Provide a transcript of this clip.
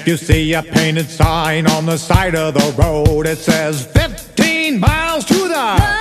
you see a painted sign on the side of the road, it says 15 miles to the